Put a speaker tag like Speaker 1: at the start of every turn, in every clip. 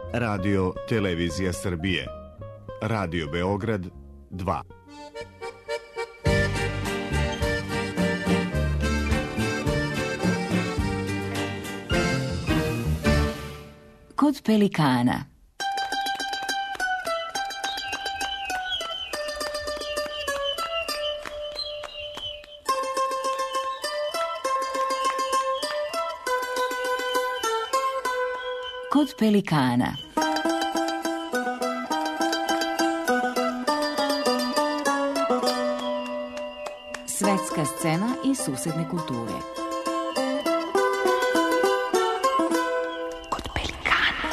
Speaker 1: Radio Televizija Srbije, Radio Beograd 2.
Speaker 2: Kod pelikana. Kod pelikana. Svetska scena i susedne kulture. Kod pelikana.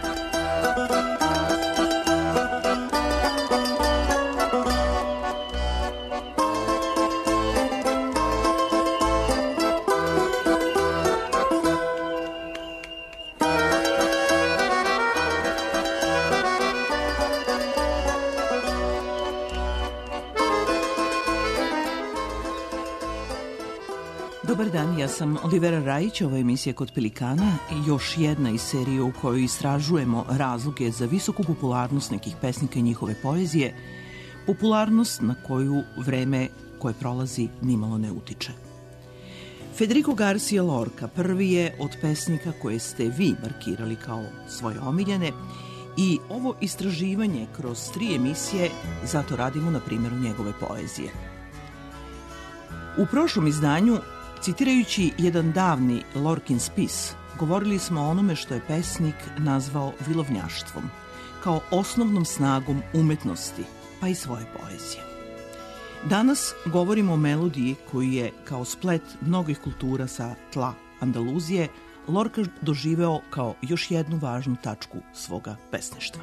Speaker 3: Dobar dan, ja sam Olivera Rajić, ovo je emisija Kod pelikana, još jedna iz serije u kojoj istražujemo razloge za visoku popularnost nekih pesnika i njihove poezije, popularnost na koju vreme koje prolazi nimalo ne utiče. Federico Garcia Lorca prvi je od pesnika koje ste vi markirali kao svoje omiljene i ovo istraživanje kroz 3 emisije zato radimo na primjeru njegove poezije. U prošlom izdanju, citirajući jedan davni Lorkin spis, govorili smo o onome što je pesnik nazvao vilovnjaštvom, kao osnovnom snagom umetnosti, pa i svoje poezije. Danas govorimo o melodiji koju je, kao splet mnogih kultura sa tla Andaluzije, Lorca doživeo kao još jednu važnu tačku svoga pesništva.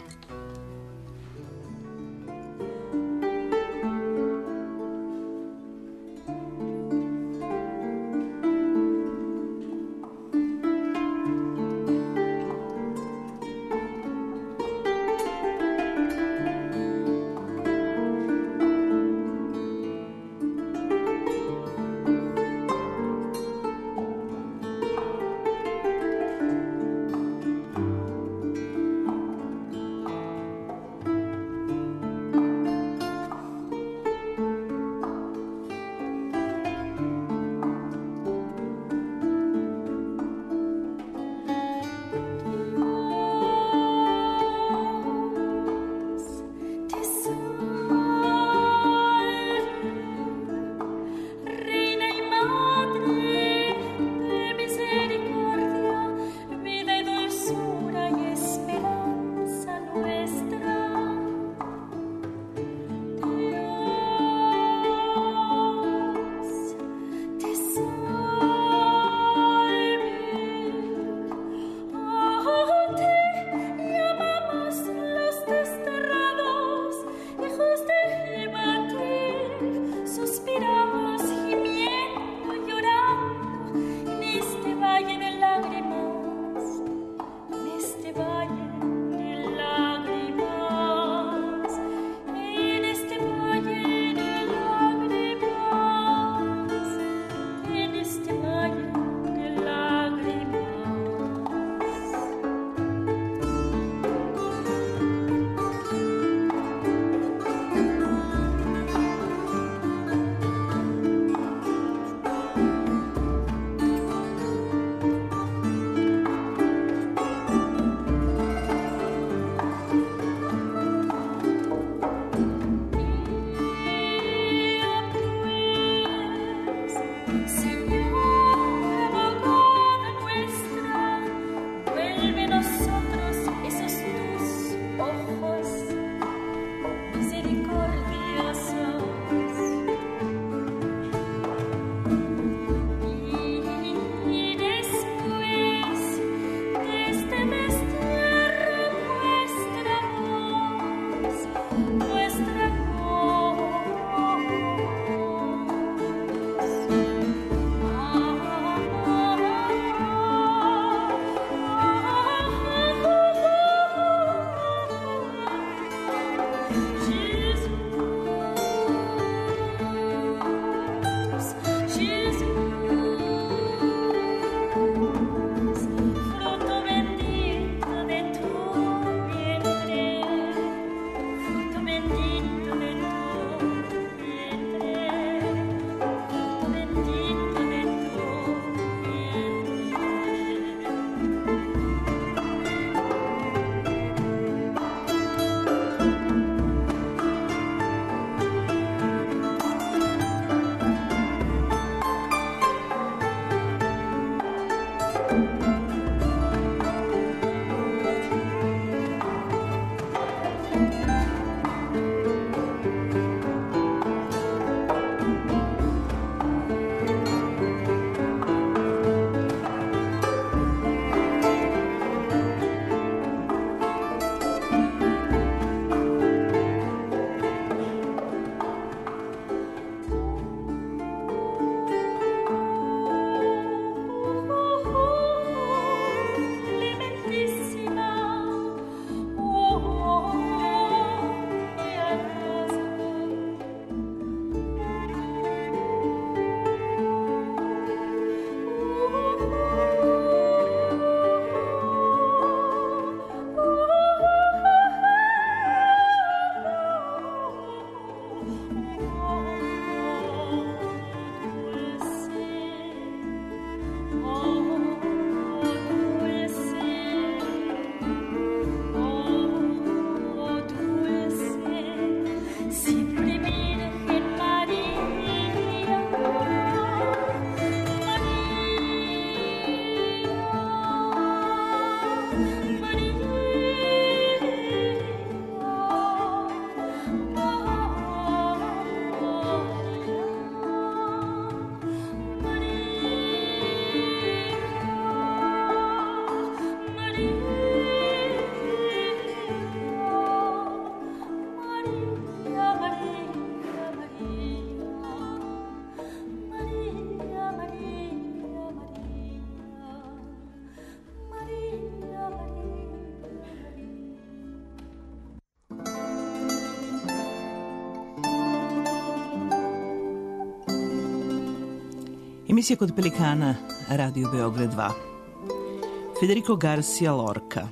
Speaker 3: Emisija Kod Pelikana, Radio Beograd 2. Federico Garcia Lorca.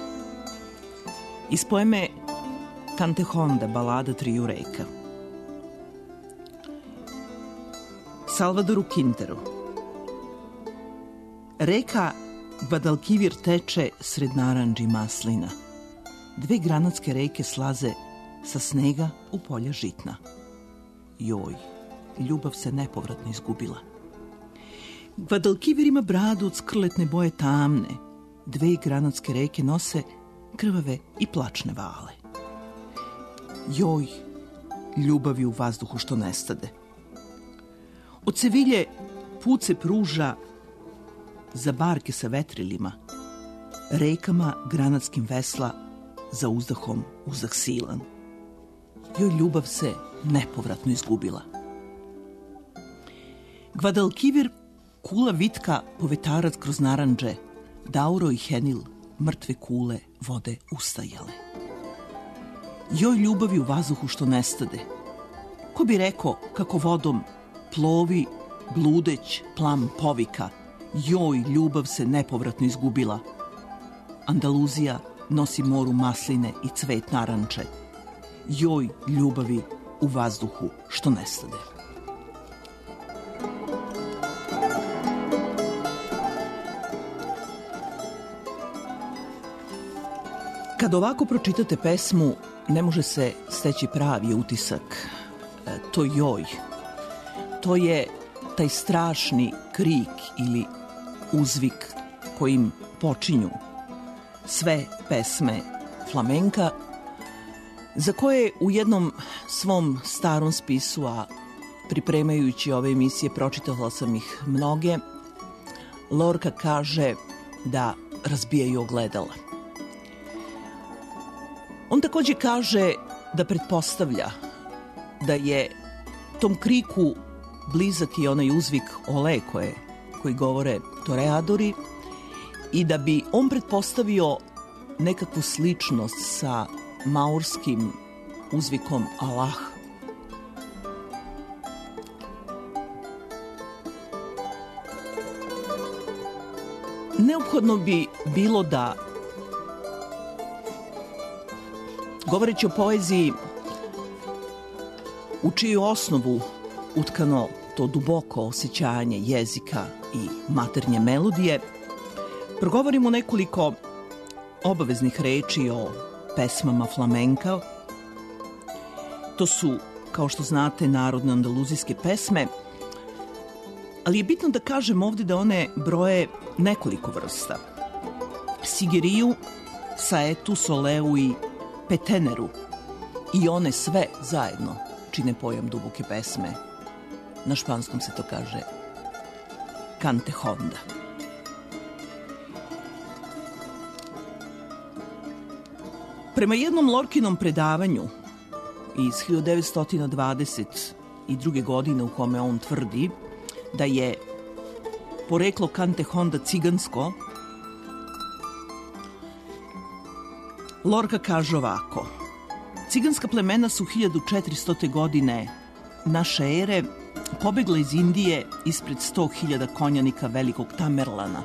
Speaker 3: Iz poeme Cantejón, balada triju reka. Salvadoru Quinteru. Reka Guadalquivir teče sred narandži i maslina. Dve granatske reke slaze sa snega u polja žitna. Joj, ljubav se nepovratno izgubila. Guadalquivir ima bradu od skrletne boje tamne. Dve granatske reke nose krvave i plačne vale. Joj, ljubavi u vazduhu što nestade. Od Sevilje put se pruža za barke sa vetrilima, rekama granatskim vesla za uzdahom uzdah silan. Joj, ljubav se nepovratno izgubila. Guadalquivir, kula vitka povetarac kroz narandže, Dauro i Henil, mrtve kule vode ustajale. Joj, ljubavi u vazduhu što nestade. Ko bi rekao kako vodom plovi bludeć plam povika. Joj, ljubav se nepovratno izgubila. Andaluzija nosi moru masline i cvet naranče. Joj, ljubavi u vazduhu što nestade. Kad ovako pročitate pesmu, ne može se steći pravi utisak. To joj, to je taj strašni krik ili uzvik kojim počinju sve pesme flamenka, za koje u jednom svom starom spisu, a pripremajući ove emisije pročitala sam ih mnoge, Lorca kaže da razbijaju ogledala. On takođe kaže da pretpostavlja da je tom kriku blizak i onaj uzvik ole koji govore toreadori i da bi on pretpostavio nekakvu sličnost sa maurskim uzvikom Allah. Neophodno bi bilo da, govoreći o poeziji u čiju osnovu utkano to duboko osjećanje jezika i maternje melodije, progovorimo nekoliko obaveznih reči o pesmama flamenka. To su, kao što znate, narodne andaluzijske pesme, ali je bitno da kažem ovdje da one broje nekoliko vrsta. Sigeriju, saetu, soleu i peteneru. I one sve zajedno čine pojam duboke pesme. Na španskom se to kaže Cantejón. Prema jednom Lorkinom predavanju iz 1922. godine u kome on tvrdi da je poreklo Cantejón cigansko, Lorca kaže ovako: ciganska plemena su 1400. godine naše ere pobegla iz Indije ispred 100.000 konjanika velikog Tamerlana.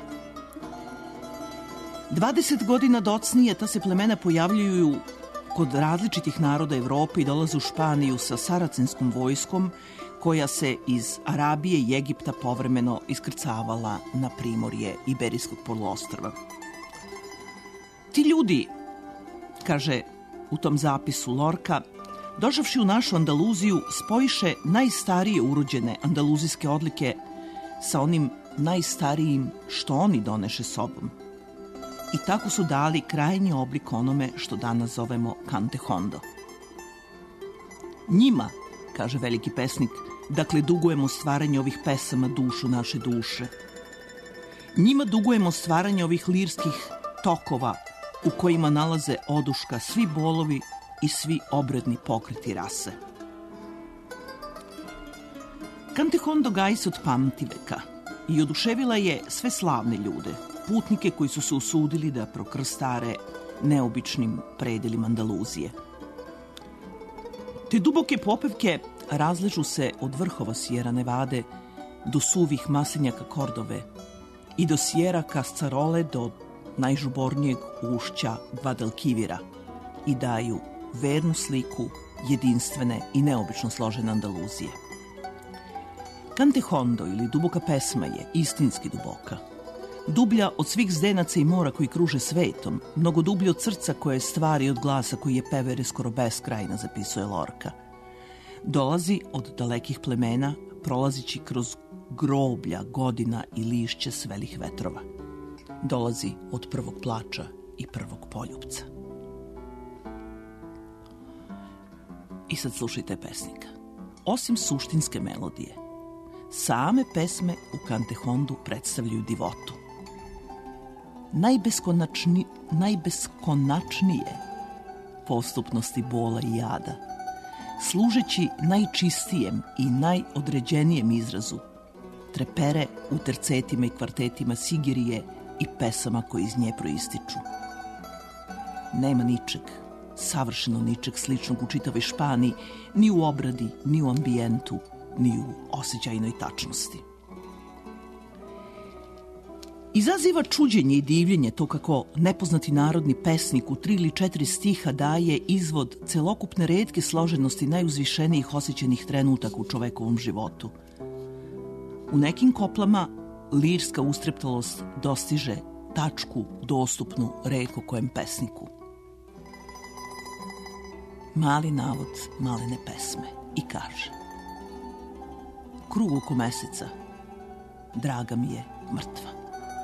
Speaker 3: 20 godina docnije ta se plemena pojavljuju kod različitih naroda Evrope i dolaze u Španiju sa saracenskom vojskom koja se iz Arabije i Egipta povremeno iskrcavala na primorje Iberijskog poluostrva. Ti ljudi, kaže u tom zapisu Lorca, došavši u našu Andaluziju, spojiše najstarije urođene andaluzijske odlike sa onim najstarijim što oni doneše sobom. I tako su dali krajnji oblik onome što danas zovemo Cantejón. Njima, kaže veliki pesnik, dakle dugujemo stvaranje ovih pesama dušu naše duše. Njima dugujemo stvaranje ovih lirskih tokova u kojima nalaze oduška svi bolovi i svi obredni pokreti rase. Cantejón gaji se od pamtiveka i oduševila je sve slavne ljude, putnike koji su se usudili da prokrstare neobičnim predelima Andaluzije. Te duboke popevke razležu se od vrhova Sierra Nevade do suvih maslinjaka Kordove i do Sierra Cascarole, do najžubornijeg ušća Guadalquivira i daju vernu sliku jedinstvene i neobično složene Andaluzije. Cantejondo ili duboka pesma je istinski duboka. Dublja od svih zdenaca i mora koji kruže svetom, mnogo dublje od srca koje stvari od glasa koji je pevere skoro beskrajna, zapisuje Lorca. Dolazi od dalekih plemena, prolazići kroz groblja, godina i lišće svelih vetrova. Dolazi od prvog plača i prvog poljupca. I sad slušajte pesnika. Osim suštinske melodije, same pesme u Cantejondu predstavljaju divotu. Najbeskonačnije postupnosti bola i jada, služeći najčistijem i najodređenijem izrazu, trepere u tercetima i kvartetima Sigirije i pesama koje iz nje proističu. Nema ničeg, savršeno ničeg sličnog u čitavoj Španiji, ni u obradi, ni u ambijentu, ni u osjećajnoj tačnosti. Izaziva čuđenje i divljenje to kako nepoznati narodni pesnik u 3 ili 4 stiha daje izvod celokupne retke složenosti najuzvišenijih osjećanih trenutaka u čovekovom životu. U nekim koplama lirska ustreptalost dostiže tačku dostupnu retko kojem pesniku. Mali navod malene pesme i kaže: krug oko meseca, draga mi je mrtva.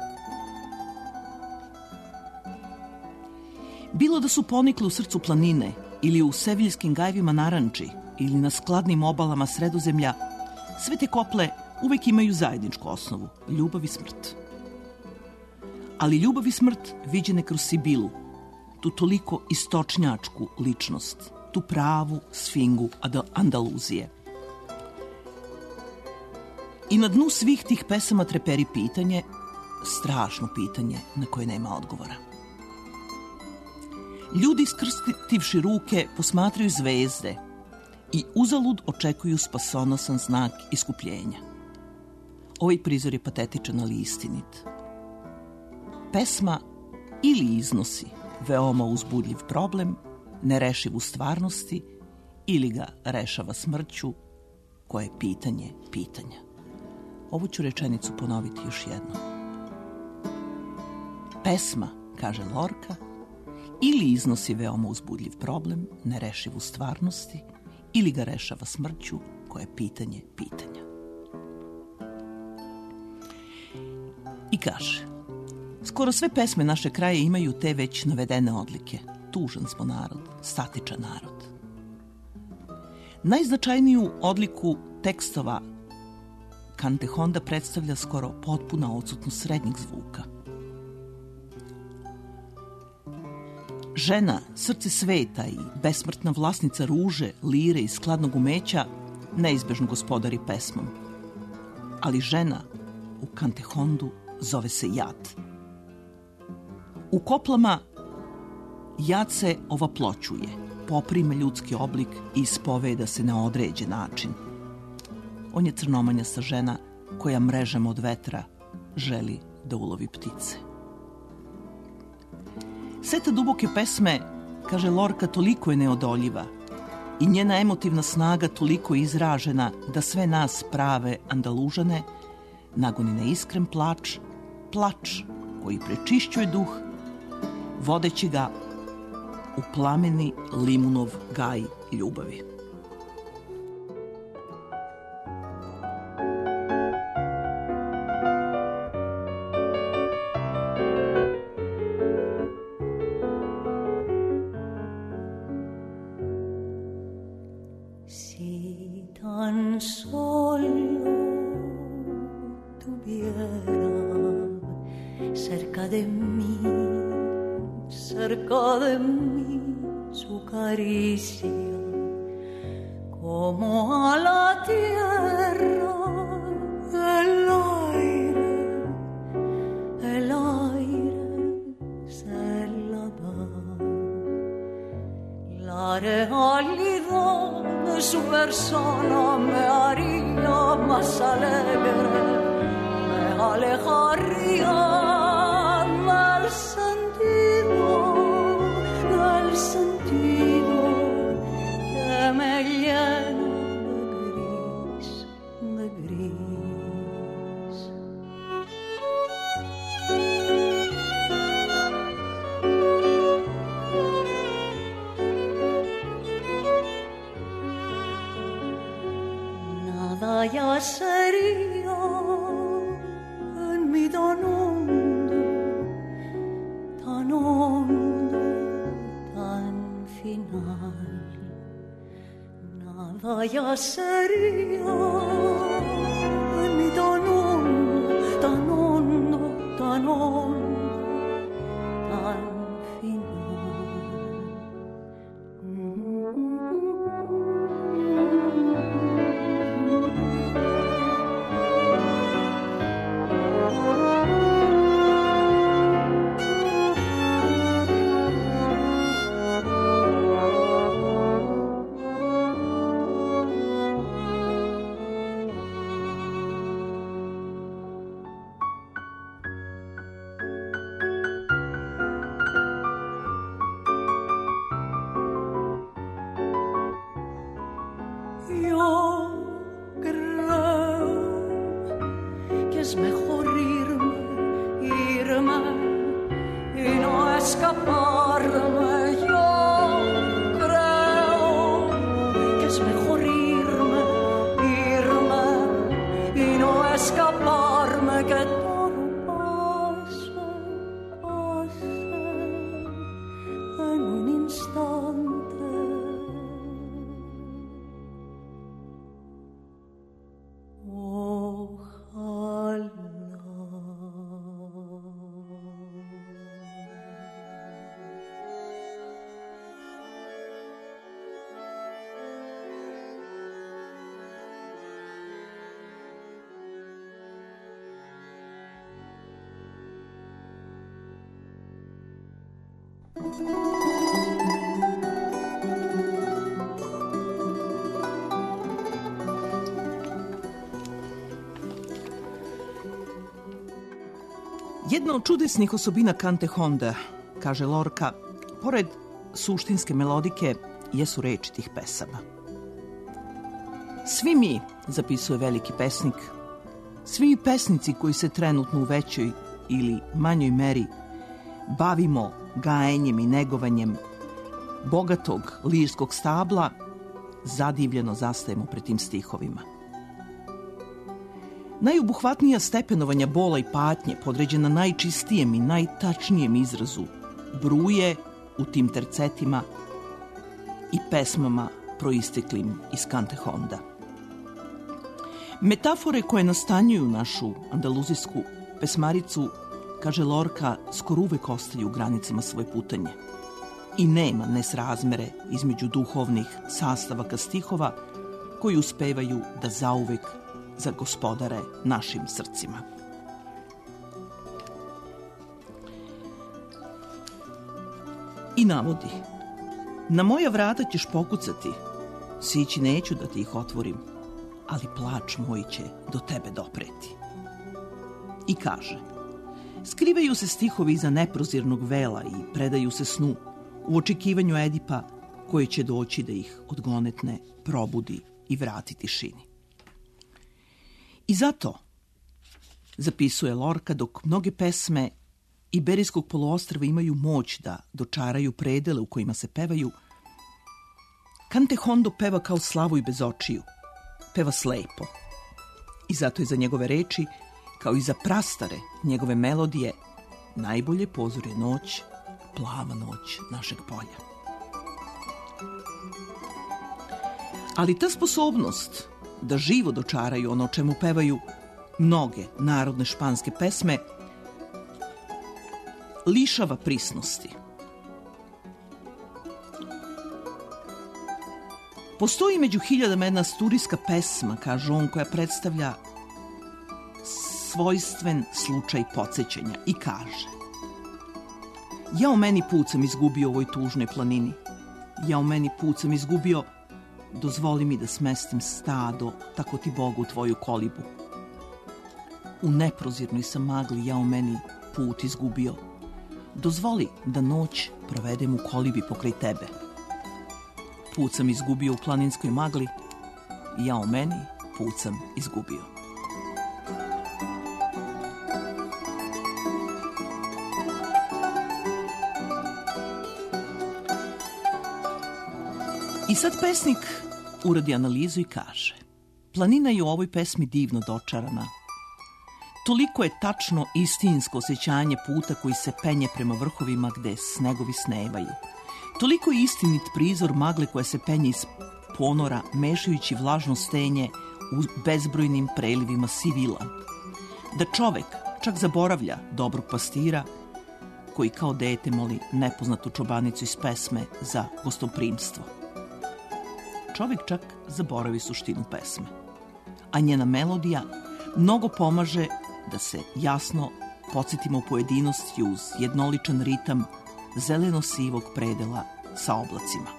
Speaker 3: Bilo da su ponikle u srcu planine ili u seviljskim gajevima naranči ili na skladnim obalama Sredozemlja, sve te kople uvek imaju zajedničku osnovu, ljubav i smrt. Ali ljubav i smrt viđene kroz Sibilu, tu toliko istočnjačku ličnost, tu pravu sfingu Andaluzije. I na dnu svih tih pesama treperi pitanje, strašno pitanje na koje nema odgovora. Ljudi iskrstivši ruke posmatraju zvezde i uzalud očekuju spasonosan znak iskupljenja. Ovaj prizor je patetičan, ali istinit. Pesma ili iznosi veoma uzbudljiv problem, nerešiv u stvarnosti, ili ga rešava smrću, koje je pitanje pitanja. Ovu ću rečenicu ponoviti još jednom. Pesma, kaže Lorca, ili iznosi veoma uzbudljiv problem, nerešiv u stvarnosti, ili ga rešava smrću, koje je pitanje pitanja. I kaže: skoro sve pesme naše kraje imaju te već navedene odlike. Tužan smo narod, statičan narod. Najznačajniju odliku tekstova Cantejonda predstavlja skoro potpuna odsutnost srednjeg zvuka. Žena, srce sveta i besmrtna vlasnica ruže, lire i skladnog umeća neizbežno gospodari pesmom. Ali žena u Cantejondu zove se jad. U koplama jad se ovaploćuje, poprima ljudski oblik i ispoveda se na određen način. On je crnomanjasta žena koja mrežem od vetra želi da ulovi ptice. Seta duboke pesme, kaže Lorca, toliko je neodoljiva i njena emotivna snaga toliko izražena da sve nas prave Andalužane nagoni na iskren plač, plač koji prečišćuje duh, vodeći ga u plameni limunov gaj ljubavi.
Speaker 4: Si tan solo tuviera cerca de mí su caricia, como a la tierra el aire se la da. La realidad de su persona me haría más alegre me alejaría del sentido que me llena de gris. Nada ya sería en mi tan hondo, tan final. Nada ya sería en mi tan hondo, tan Yo creo que es mejor irme y no escaparme. Yo creo que es mejor irme y no escaparme, que todo pase en un instante.
Speaker 3: Jedna od čudesnih osobina Cantehonda, kaže Lorca, pored suštinske melodike, jesu reči tih pesama. Svi mi, zapisuje veliki pesnik, svi pesnici koji se trenutno u većoj ili manjoj meri bavimo gajenjem i negovanjem bogatog lirskog stabla, zadivljeno zastajemo pred tim stihovima. Najobuhvatnija stepenovanja bola i patnje, podređena najčistijem i najtačnijem izrazu, bruje u tim tercetima i pesmama proisteklim iz Cantehonda. Metafore koje nastanjuju našu andaluzijsku pesmaricu, kaže Lorca, skoro uvek ostaju u granicama svoje putanje. I nema nesrazmere između duhovnih sastavaka stihova koji uspevaju da zauvek zagospodare našim srcima. I navodi: na moja vrata ćeš pokucati, sići neću da ti ih otvorim, ali plač moj će do tebe dopreti. I kaže: skrivaju se stihovi iza neprozirnog vela i predaju se snu u očekivanju Edipa koji će doći da ih odgonetne, probudi i vrati tišini. I zato, zapisuje Lorca, dok mnoge pesme Iberijskog poluostrva imaju moć da dočaraju predele u kojima se pevaju, Cantehondo peva kao Slavoj bez očiju, peva slepo. I zato je za njegove reči, kao i za prastare njegove melodije, najbolje pozor je noć, plava noć našeg polja. Ali ta sposobnost da živo dočaraju ono o čemu pevaju mnoge narodne španske pesme lišava prisnosti. Postoji među hiljadama jedna sturijska pesma, kaže on, koja predstavlja svojstven slučaj podsjećanja i kaže: ja o meni put sam izgubio u ovoj tužnoj planini, ja o meni put sam izgubio dozvoli mi da smestim stado, tako ti Bogu, u tvoju kolibu. U neprozirnoj sam magli ja u meni put izgubio. Dozvoli da noć provedem u kolibi pokraj tebe. Put sam izgubio u planinskoj magli i ja u meni put sam izgubio. I sad pesnik uradi analizu i kaže: planina je u ovoj pesmi divno dočarana. Toliko je tačno istinsko osjećanje puta koji se penje prema vrhovima gde snegovi snevaju. Toliko je istinit prizor magle koja se penje iz ponora, mešajući vlažno stenje u bezbrojnim prelivima sivila. Da čovek čak zaboravlja dobrog pastira koji kao dete moli nepoznatu čobanicu iz pesme za gostoprimstvo. Čovek čak zaboravi suštinu pesme, a njena melodija mnogo pomaže da se jasno podsjetimo pojedinosti uz jednoličan ritam zeleno-sivog predela sa oblacima.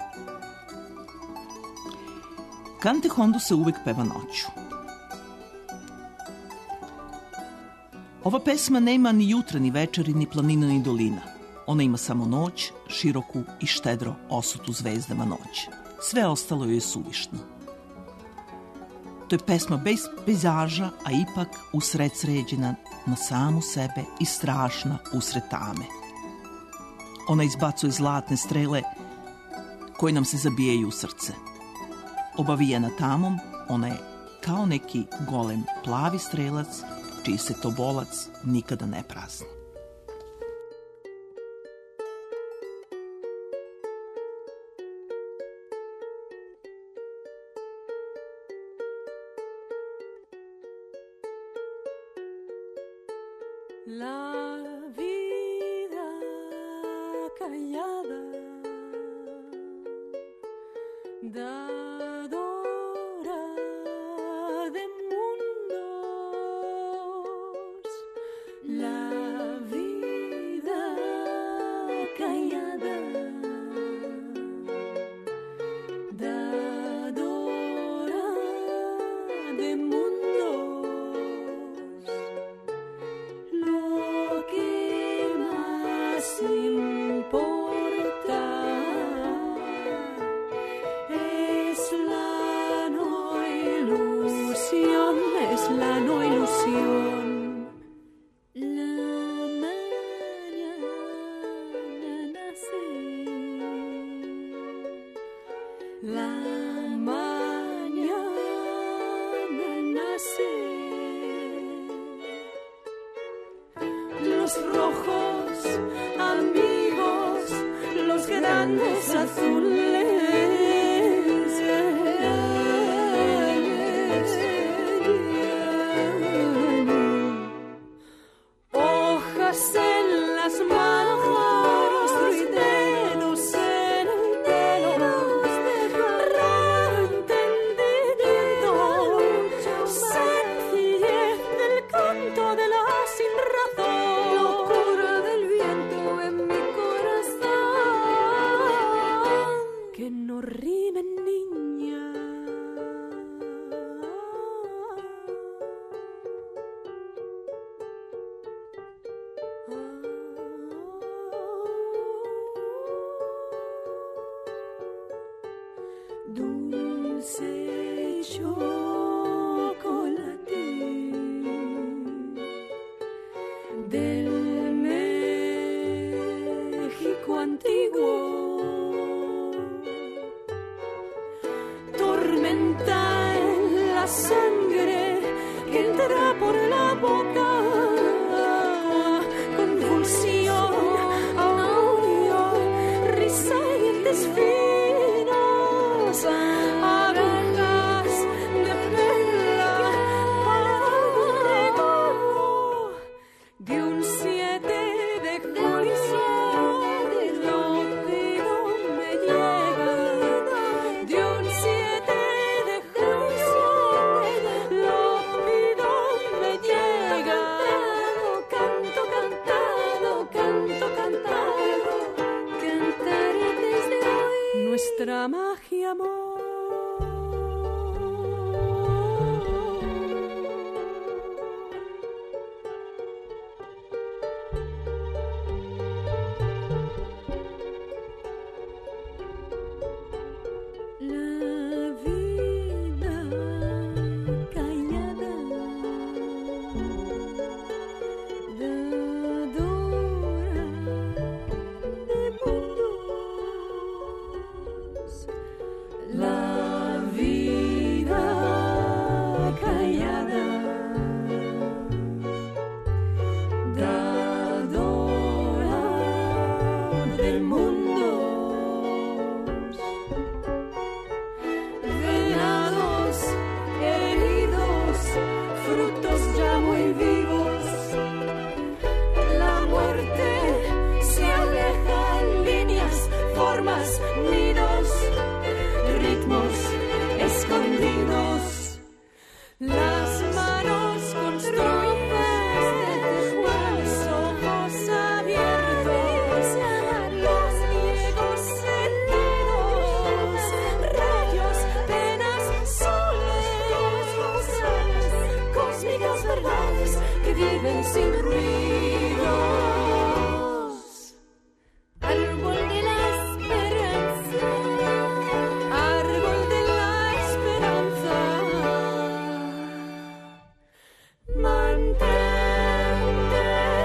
Speaker 3: Cante Hondo se uvek peva noću. Ova pesma nema ni jutra, ni večeri, ni planina, ni dolina. Ona ima samo noć, široku i štedro osutu zvezdama noć. Sve ostalo joj je suvišno. To je pesma bez pejzaža, a ipak usred sređena na samu sebe i strašna usred tame. Ona izbacuje zlatne strele koje nam se zabijaju u srce. Obavijena tamom, ona je kao neki golem plavi strelac, čiji se tobolac nikada ne prazni.
Speaker 4: La vida callada, dadora de mundos. La vida callada, dadora de mundos. Lo que más importa es la no ilusión, es la no ilusión. La mañana nace, la mañana nace. Los rojos amigos, los grandes azules. Hojas en las manos y dedos en el pelo. Raro entendimiento, sencillez del canto de la sin razón. Locura del viento en mi corazón. Que no rime, niña. Dulce chocolate del México antiguo, tormenta en la sangre que entra por la boca, convulsión, audio, risa y dientes finos, agujas de perla para un regalo de un 7 de julio. Lo pido, me llega de un 7 de julio. Lo pido, me llega. Canto, cantado, canto, cantado. Cantaré desde hoy nuestra magia, amor. la vida callada dadora del mundo, venados heridos, frutos ya muy vivos, la muerte se aleja en líneas, formas, nidos, ritmos escondidos, las manos con trozos de los ojos abiertos, los ciegos sentidos, rayos, penas, soles, cósmicas verdades que viven sin ruidos. Árbol de la esperanza, árbol de la esperanza, mantente,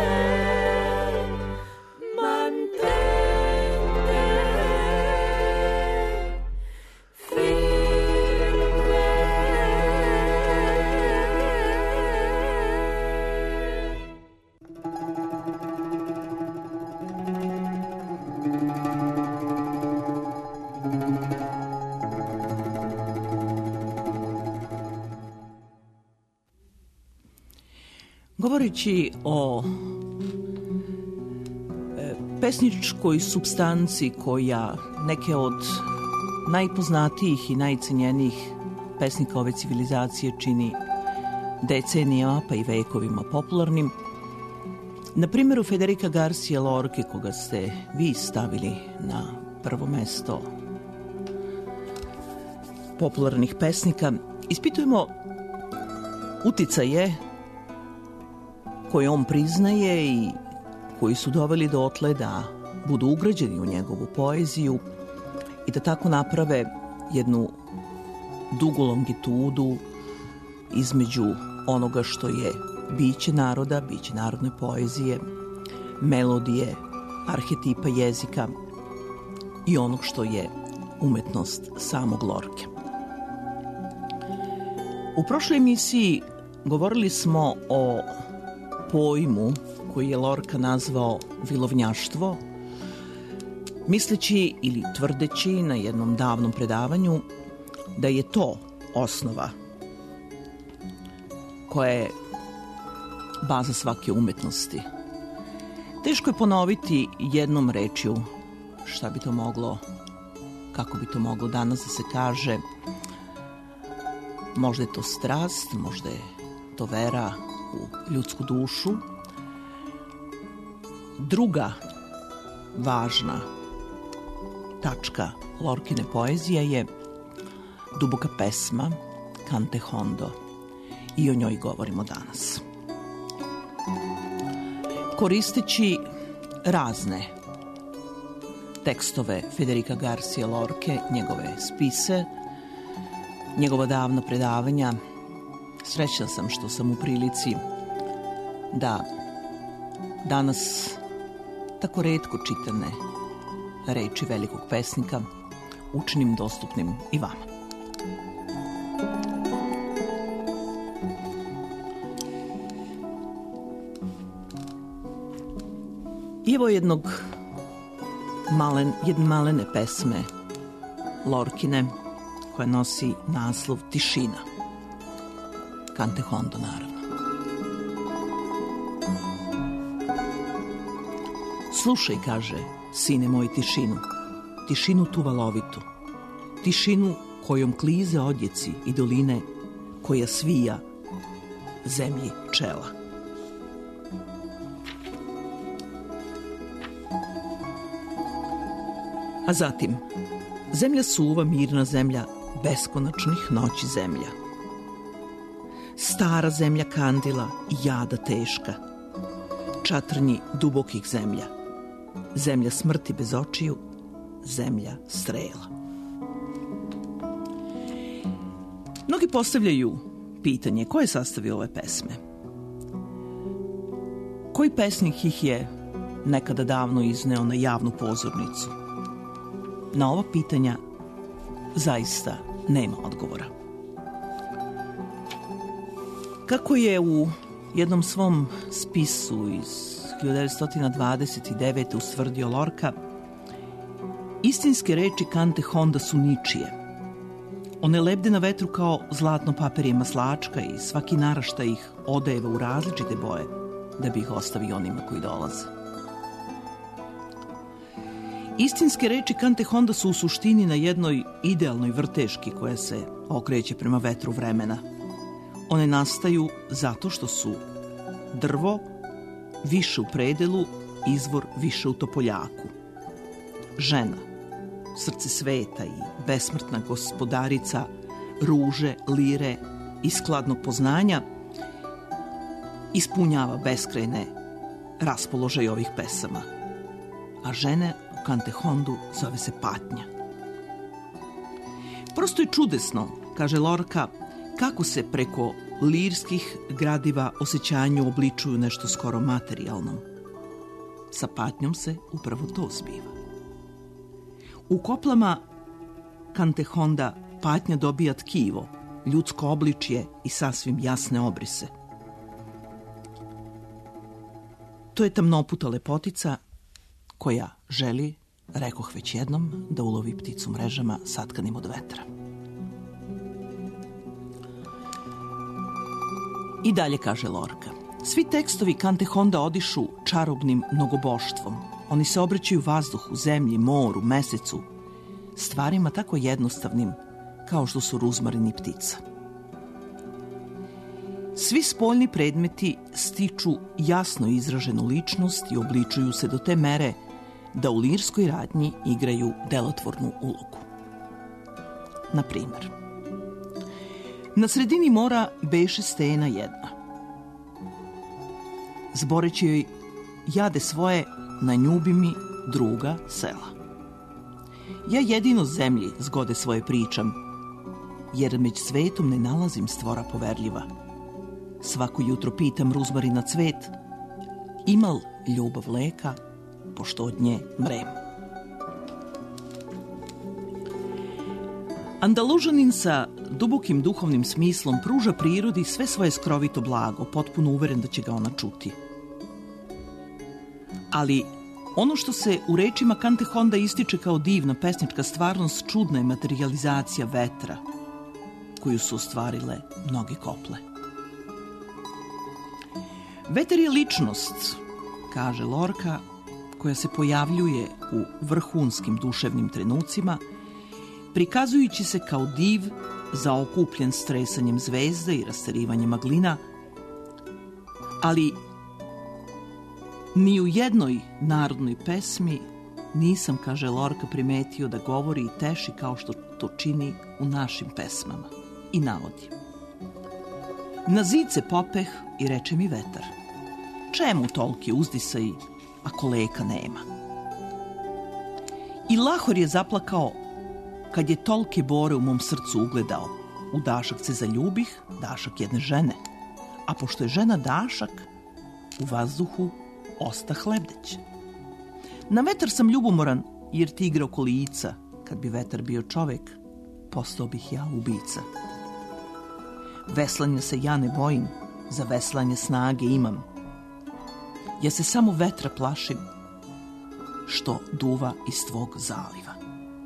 Speaker 4: mantente firme.
Speaker 3: Govoreći o pesničkoj supstanci koja neke od najpoznatijih i najcenjenijih pesnika ove civilizacije čini decenijama pa i vekovima popularnim, na primjeru Federica Garcia Lorke, koga ste vi stavili na prvo mesto popularnih pesnika, ispitujemo uticaje koje on priznaje i koji su doveli dotle da budu ugrađeni u njegovu poeziju i da tako naprave jednu dugu longitudu između onoga što je biće naroda, biće narodne poezije, melodije, arhetipa jezika i onog što je umetnost samog Lorke. U prošloj emisiji govorili smo o pojmu koji je Lorka nazvao vilovnjaštvo, misleći ili tvrdeći na jednom davnom predavanju da je to osnova koja je baza svake umetnosti. Teško je ponoviti jednom rečju šta bi to moglo, kako bi to moglo danas da se kaže. Možda je to strast, možda je to vera u ljudsku dušu. Druga važna tačka Lorkine poezije je duboka pesma Cante Hondo i o njoj govorimo danas. Koristeći razne tekstove Federica Garcia Lorke, njegove spise, njegova davna predavanja, srećna sam što sam u prilici da danas tako retko čitane reči velikog pesnika učinim dostupnim i vama. I evo jedne malene pesme Lorkine koja nosi naslov Tišina. Cante Hondo, naravno. Slušaj, kaže, sine moj, tišinu, tišinu tu valovitu, tišinu kojom klize odjeci i doline, koja svija zemlji čela. A zatim, zemlja suva, mirna zemlja, beskonačnih noći zemlja. Stara zemlja kandila i jada teška, čatrnji dubokih zemlja, zemlja smrti bez očiju, zemlja strela. Mnogi postavljaju pitanje ko je sastavio ove pesme. Koji pesnik ih je nekada davno izneo na javnu pozornicu? Na ova pitanja zaista nema odgovora. Kako je u jednom svom spisu iz 1929. ustvrdio Lorca, istinske reči Kante Honda su ničije. One lebde na vetru kao zlatno papirje maslačka i svaki naraštaj ih odeva u različite boje da bi ih ostavio onima koji dolaze. Istinske reči Kante Honda su u suštini na jednoj idealnoj vrteški koja se okreće prema vetru vremena. One nastaju zato što su drvo više u predelu, izvor više u topoljaku. Žena, srce sveta i besmrtna gospodarica ruže, lire i skladnog poznanja ispunjava beskrajne raspoložaje ovih pesama. A žene u Kante Hondu zove se patnja. Prosto je čudesno, kaže Lorca, kako se preko lirskih gradiva osjećanju obličuju nešto skoro materijalnom. Sa patnjom se upravo to zbiva. U koplama Kante Honda patnja dobija tkivo, ljudsko obličje i sasvim jasne obrise. To je tamnoputa lepotica koja želi, rekoh već jednom, da ulovi pticu mrežama satkanim od vetra. I dalje kaže Lorca. Svi tekstovi Kante Honda odišu čarobnim mnogoboštvom. Oni se obraćaju vazduhu, zemlji, moru, mesecu, stvarima tako jednostavnim kao što su ruzmarin i ptica. Svi spoljni predmeti stiču jasno izraženu ličnost i obličuju se do te mere da u lirskoj radnji igraju delotvornu ulogu. Na primjer, na sredini mora beše stena jedna. Zboreći joj jade svoje, na njubi mi druga sela. Ja jedino zemlji zgode svoje pričam, jer među svetom ne nalazim stvora poverljiva. Svako jutro pitam ruzmarina cvet, imal ljubav leka, pošto od nje mrem. Andalužanin sa dubokim duhovnim smislom pruža prirodi sve svoje skrovito blago, potpuno uveren da će ga ona čuti. Ali ono što se u rečima Kante Honda ističe kao divna pesnička stvarnost, čudna je materijalizacija vetra, koju su ostvarile mnoge kople. Vetar je ličnost, kaže Lorca, koja se pojavljuje u vrhunskim duševnim trenucima, prikazujući se kao div zaokupljen stresanjem zvezde i rasterivanjem maglina, ali ni u jednoj narodnoj pesmi nisam, kaže Lorca, primetio da govori i teši kao što to čini u našim pesmama. I navodi. Na zid se popeh i reče mi vetar. Čemu toliki uzdisaj, ako leka nema? I Lahor je zaplakao kad je tolike bore u mom srcu ugledao. U dašak se zaljubih, dašak jedne žene. A pošto je žena dašak, u vazduhu ostah lebdeć. Na vetar sam ljubomoran, jer ti igra oko lica. Kad bi vetar bio čovek, postao bih ja ubica. Veslanja se ja ne bojim, za veslanje snage imam. Ja se samo vetra plašim, što duva iz tvog zaliva.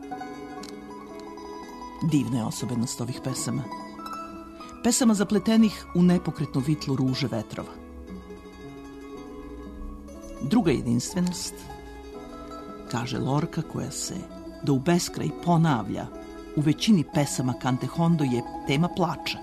Speaker 3: Divna je osobenost ovih pesama. Pesama zapletenih u nepokretnu vitlu ruže vetrova. Druga jedinstvenost, kaže Lorca, koja se do u beskraj ponavlja u većini pesama Kante Honda, je tema plača.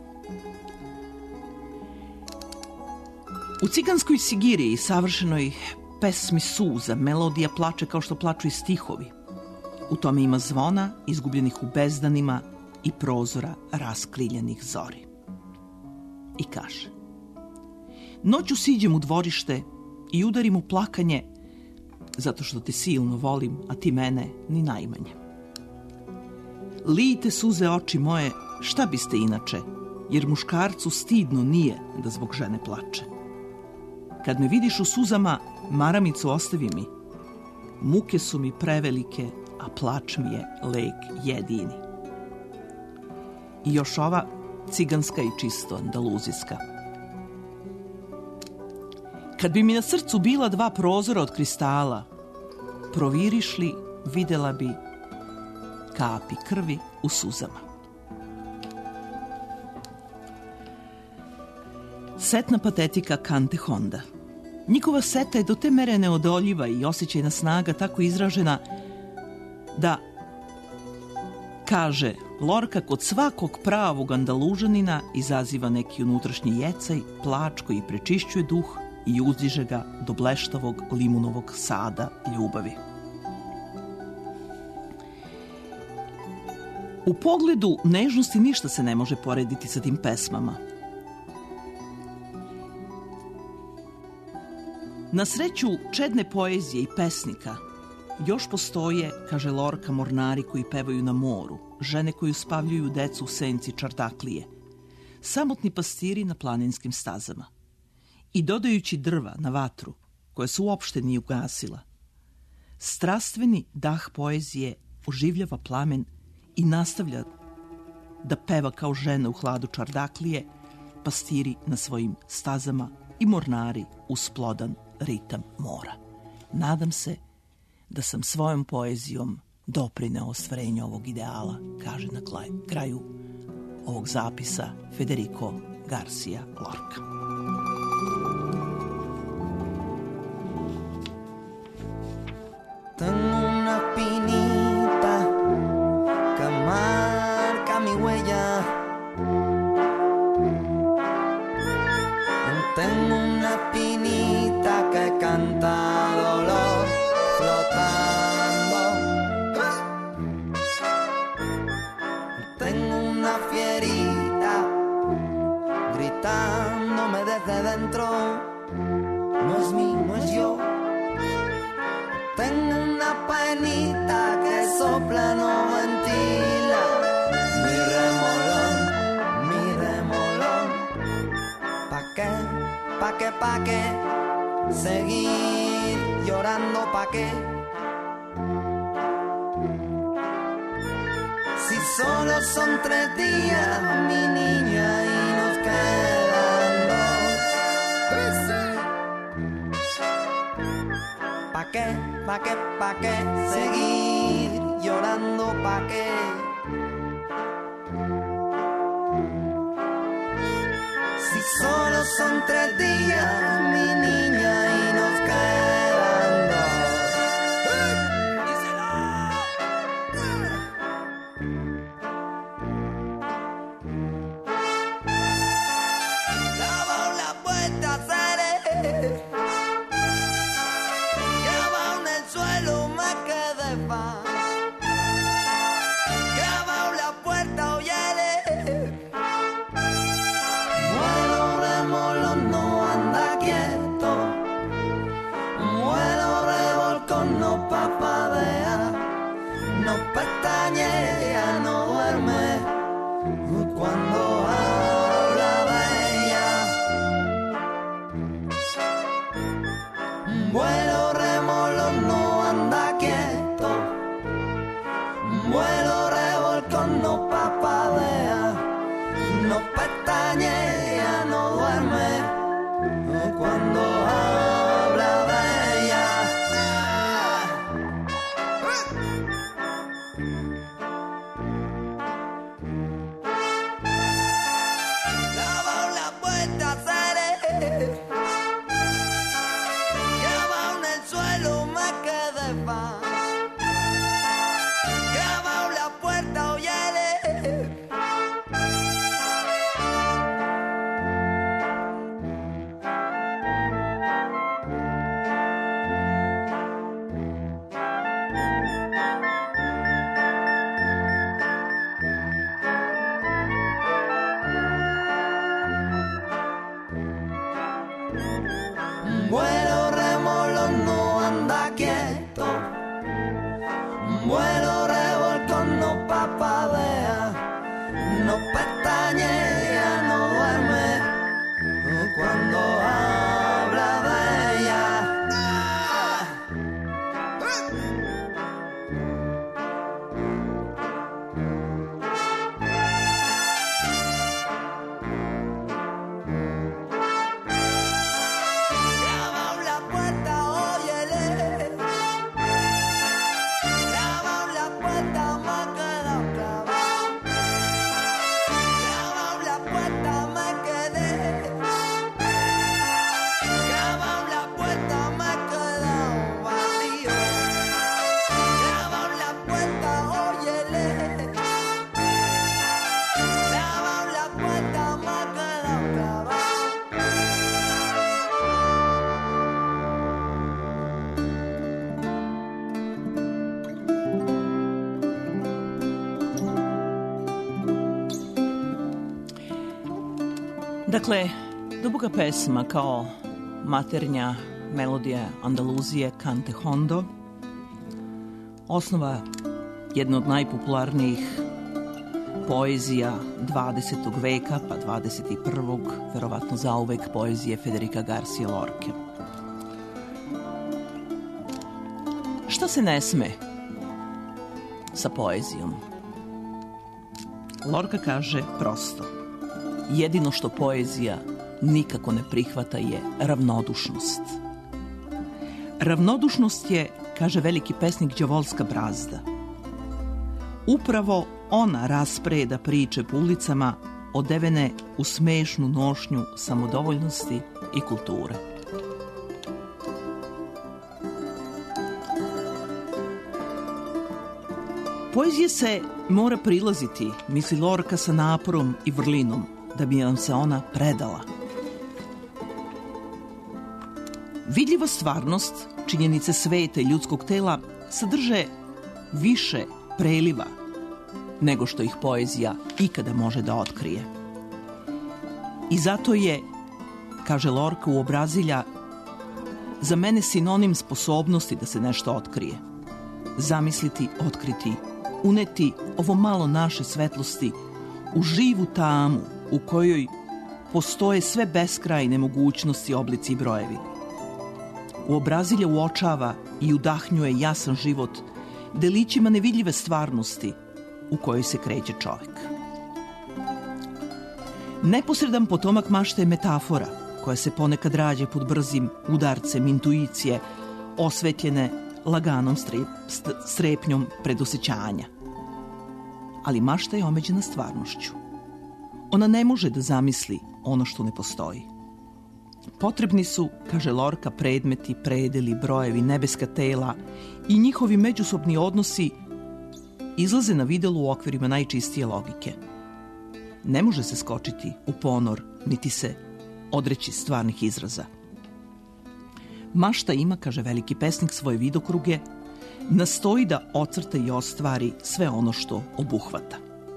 Speaker 3: U ciganskoj sigiriji, savršenoj pesmi suza, melodija plače kao što plaču i stihovi. U tome ima zvona izgubljenih u bezdanima i prozora raskriljenih zori. I kaže: noću siđem u dvorište i udarim u plakanje, zato što te silno volim, a ti mene ni najmanje. Lijte suze oči moje, šta biste inače, jer muškarcu stidno nije da zbog žene plače. Kad me vidiš u suzama, maramicu ostavi mi. Muke su mi prevelike, a plač mi je lek jedini. I još ova ciganska i čisto andaluzijska. Kad bi mi na srcu bila 2 prozora od kristala, provirišli, videla bi kapi krvi u suzama. Setna patetika Kante Honda. Njihova seta je do te mere neodoljiva i osjećajna snaga tako izražena da, kaže Lorka, kod svakog pravog Andalužanina izaziva neki unutrašnji jecaj, plač koji prečišćuje duh i uzdiže ga do bleštavog limunovog sada ljubavi. U pogledu nežnosti ništa se ne može porediti sa tim pesmama. Na sreću čedne poezije i pesnika još postoje, kaže Lorka, mornari koji pevaju na moru, žene koji uspavljuju decu u senci čardaklije, samotni pastiri na planinskim stazama. I dodajući drva na vatru, koja se uopšte nije ugasila, strastveni dah poezije oživljava plamen i nastavlja da peva kao žena u hladu čardaklije, pastiri na svojim stazama i mornari uz plodan ritam mora. Nadam se da sam svojom poezijom doprineo ostvarenju ovog ideala, kaže na kraju ovog zapisa Federico Garcia Lorca.
Speaker 5: Tengo una espinita que marca mi huella. Tengo una espinita que canta dolor flotando. Tengo una fierita gritándome desde dentro. No es mí, no es yo. Tengo una penita que sopla, no ventila. Mi remolón, mi remolón. ¿Pa qué? Seguir llorando, ¿pa qué? Si solo son 3 días, mi niña, y nos quedan 2. ¿Pa qué? Seguir llorando, ¿pa qué? Si solo son 3 días, mi niña, y nos quedan 2. Díselo. Lava la puerta, seré. Graba en el suelo más que de paz. Graba la puerta, oyele. No anda quieto, vuelo revolcón, no papadea, no pestañea, no duerme cuando habla de ella. Vuelo remolón, no anda quieto, vuelo revolcón, no papadea, no pestañea, no duerme cuando habla de ella. Lava la puerta, seré. Graba en el suelo más que de paz. Graba
Speaker 3: Dakle, duboka pesma kao maternja melodija Andaluzije Cante Hondo, osnova jedna od najpopularnijih poezija 20. veka, pa 21. verovatno zauvek poezije Federica Garcia Lorke. Šta se ne sme sa poezijom? Lorca kaže prosto: jedino što poezija nikako ne prihvata je ravnodušnost. Ravnodušnost je, kaže veliki pesnik, đavolska brazda. Upravo ona raspreda priče po ulicama odevene u smešnu nošnju samodovoljnosti i kulture. Poezije se mora prilaziti, misli Lorca, sa naporom i vrlinom, da bi nam se ona predala. Vidljiva stvarnost, činjenice sveta i ljudskog tela sadrže više preliva nego što ih poezija ikada može da otkrije. I zato je, kaže Lorca, uobrazilja za mene sinonim sposobnosti da se nešto otkrije. Zamisliti, otkriti, uneti ovo malo naše svetlosti u živu tamu u kojoj postoje sve beskrajne mogućnosti, oblici i brojevi. Uobrazilja uočava i udahnjuje jasan život delićima nevidljive stvarnosti u kojoj se kreće čovek. Neposredan potomak mašte je metafora, koja se ponekad rađa pod brzim udarcem intuicije, osvetljene laganom strepnjom predosećanja. Ali mašta je omeđena stvarnošću. Ona ne može da zamisli ono što ne postoji. Potrebni su, kaže Lorca, predmeti, predeli, brojevi, nebeska tela i njihovi međusobni odnosi izlaze na videlu u okvirima najčistije logike. Ne može se skočiti u ponor, niti se odreći stvarnih izraza. Mašta ima, kaže veliki pesnik, svoje vidokruge, nastoji da ocrta i ostvari sve ono što obuhvata.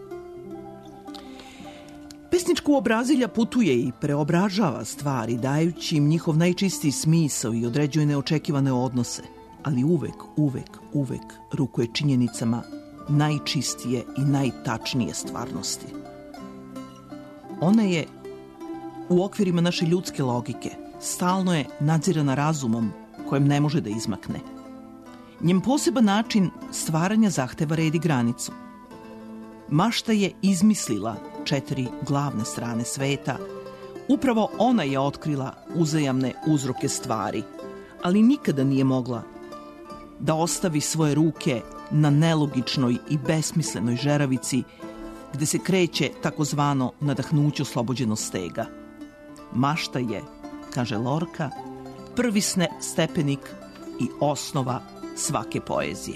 Speaker 3: Pesnička uobrazilja putuje i preobražava stvari, dajući im njihov najčistiji smisao i određuje neočekivane odnose, ali uvek rukuje činjenicama najčistije i najtačnije stvarnosti. Ona je u okvirima naše ljudske logike, stalno je nadzirana razumom kojem ne može da izmakne. Njen poseban način stvaranja zahteva red i granicu. Mašta je izmislila 4 glavne strane sveta. Upravo ona je otkrila uzajamne uzroke stvari, ali nikada nije mogla da ostavi svoje ruke na nelogičnoj i besmislenoj žeravici gde se kreće takozvano nadahnuće oslobođeno stega. Mašta je, kaže Lorca, prvi stepenik i osnova svake poezije.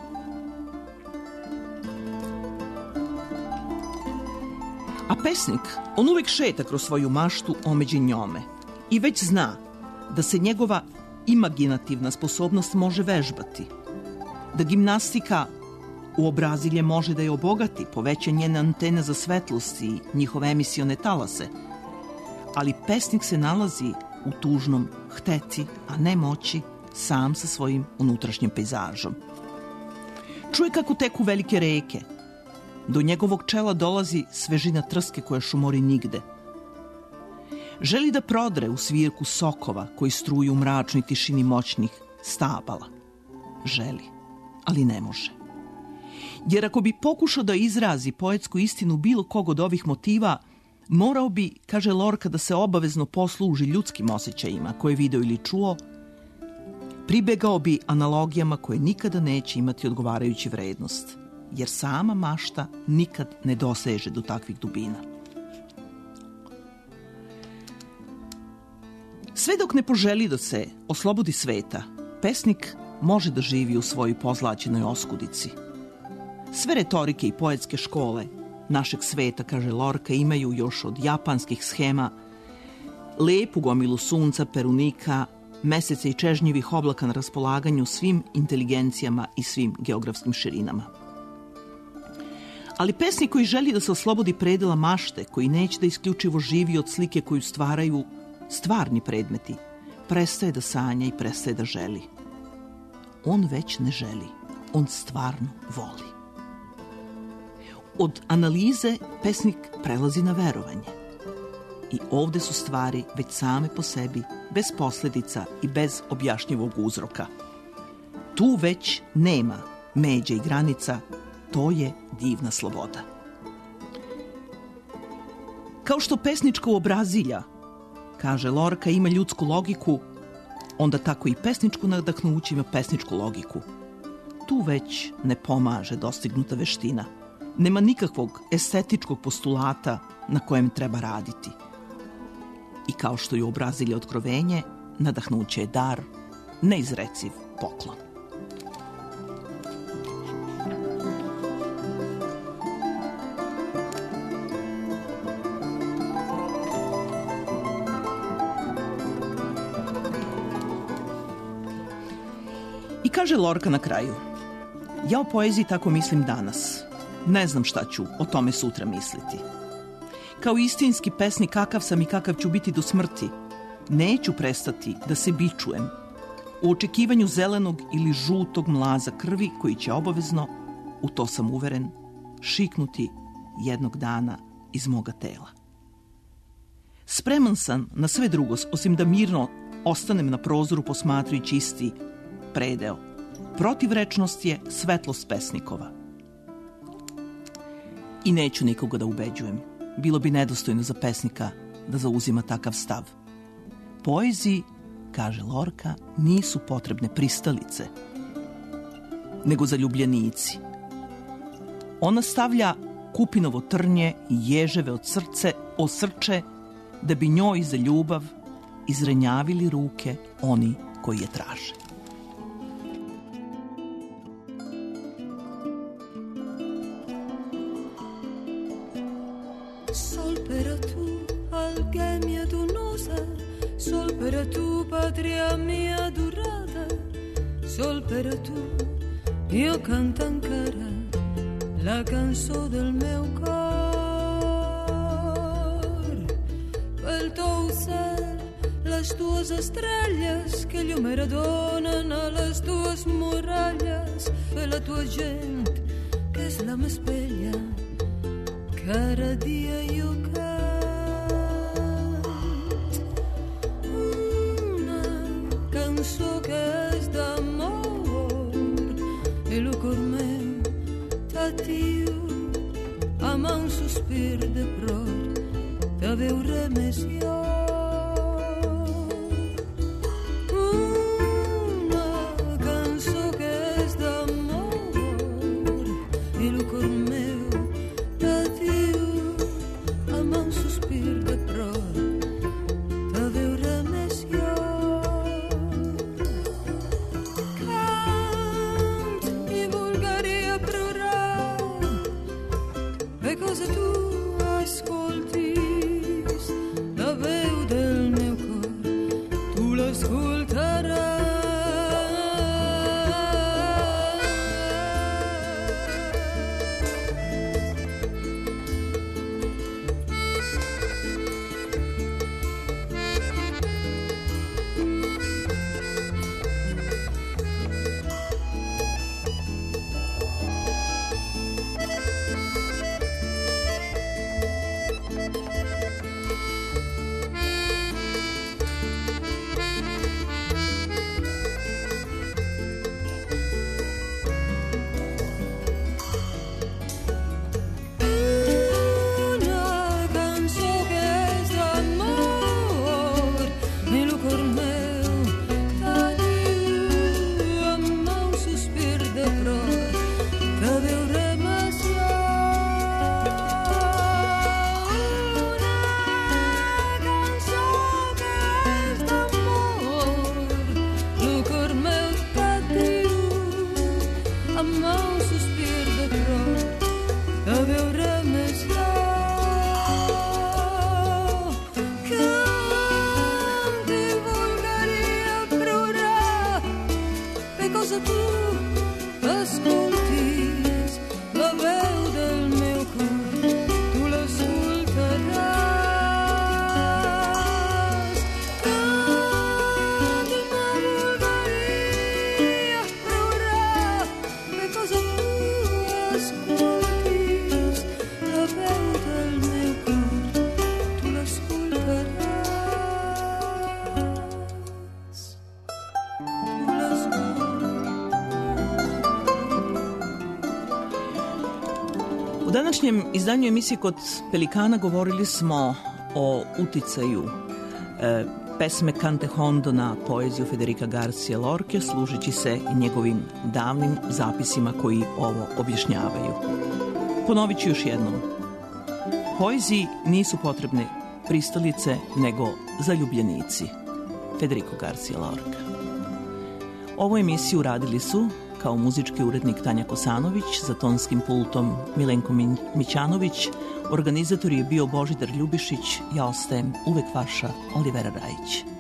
Speaker 3: A pesnik, on uvek šeta kroz svoju maštu omeđen njome i već zna da se njegova imaginativna sposobnost može vežbati, da gimnastika uobrazilje može da je obogati, poveća njene antene za svetlost i njihove emisione talase, ali pesnik se nalazi u tužnom hteti, a ne moći, sam sa svojim unutrašnjim pejzažom. Čuje kako teku velike reke. Do njegovog čela dolazi svežina trske koja šumori nigde. Želi da prodre u svirku sokova koji struju u mračnoj tišini moćnih stabala. Želi, ali ne može. Jer ako bi pokušao da izrazi poetsku istinu bilo kog od ovih motiva, morao bi, kaže Lorca, da se obavezno posluži ljudskim osjećajima koje je video ili čuo, pribegao bi analogijama koje nikada neće imati odgovarajući vrednost, jer sama mašta nikad ne doseže do takvih dubina. Sve dok ne poželi da se oslobodi sveta, pesnik može da živi u svojoj pozlaćenoj oskudici. Sve retorike i poetske škole našeg sveta, kaže Lorca, imaju još od japanskih schema lepu gomilu sunca, perunika, meseca i čežnjivih oblaka na raspolaganju svim inteligencijama i svim geografskim širinama. Ali pesnik koji želi da se oslobodi predela mašte, koji neće da isključivo živi od slike koju stvaraju stvarni predmeti, prestaje da sanja i prestaje da želi. On već ne želi, on stvarno voli. Od analize pesnik prelazi na verovanje. I ovde su stvari već same po sebi, bez posledica i bez objašnjivog uzroka. Tu već nema međa i granica, to je divna sloboda. Kao što pesnička uobrazilja, kaže Lorca, ima ljudsku logiku, onda tako i pesničku nadahnuće ima pesničku logiku. Tu već ne pomaže dostignuta veština. Nema nikakvog estetičkog postulata na kojem treba raditi. I kao što je uobrazilje otkrovenje, nadahnuće je dar, neizreciv poklon. I kaže Lorca na kraju: ja o poeziji tako mislim danas. Ne znam šta ću o tome sutra misliti. Kao istinski pesnik kakav sam i kakav ću biti do smrti, neću prestati da se bičujem u očekivanju zelenog ili žutog mlaza krvi koji će obavezno, u to sam uveren, šiknuti jednog dana iz moga tela. Spreman sam na sve drugo, osim da mirno ostanem na prozoru posmatrajući isti predeo. Protivrečnost je svetlost pesnikova. I neću nikoga da ubeđujem. Bilo bi nedostojno za pesnika da zauzima takav stav. Poeziji, kaže Lorca, nisu potrebne pristalice, nego zaljubljenici. Ona stavlja kupinovo trnje i ježeve od srče da bi njoj za ljubav izrenjavili ruke oni koji je traže.
Speaker 4: Sol per tu, alchemia donosa, sol per tu, patria mia adorata, sol per tu, io canto ancora la cançó del meu cor. Pel teu cel, les dues estrelles que llumera donen a les dues muralles, per la tua gent, que és la més bella, cada dia jo cant una cançó que és d'amor i el cor meu t'atiu amb un sospir de prop de veure més jo. Una cançó que és d'amor i el cor meu
Speaker 3: U današnjem izdanju emisije Kod Pelikana govorili smo o uticaju pesme Cante Hondo na poeziju Federica Garcia Lorke, služeći se i njegovim davnim zapisima koji ovo objašnjavaju. Ponovit ću još jednom. Poeziji nisu potrebne pristalice, nego zaljubljenici. Federico Garcia Lorca. Ovu emisiju radili su kao muzički urednik Tanja Kosanović, za tonskim pultom Milenko Mićanović, organizator je bio Božidar Ljubišić, ja ostajem uvek vaša Olivera Rajić.